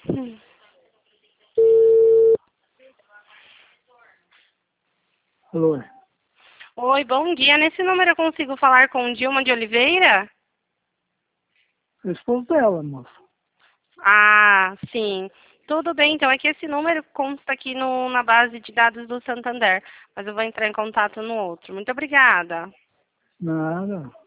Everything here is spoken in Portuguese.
Alô? Oi, bom dia. Nesse número eu consigo falar com Dilma de Oliveira? Eu esposo dela, moça. Ah, sim. Tudo bem, então é que esse número consta aqui na base de dados do Santander, mas eu vou entrar em contato no outro. Muito obrigada. Nada.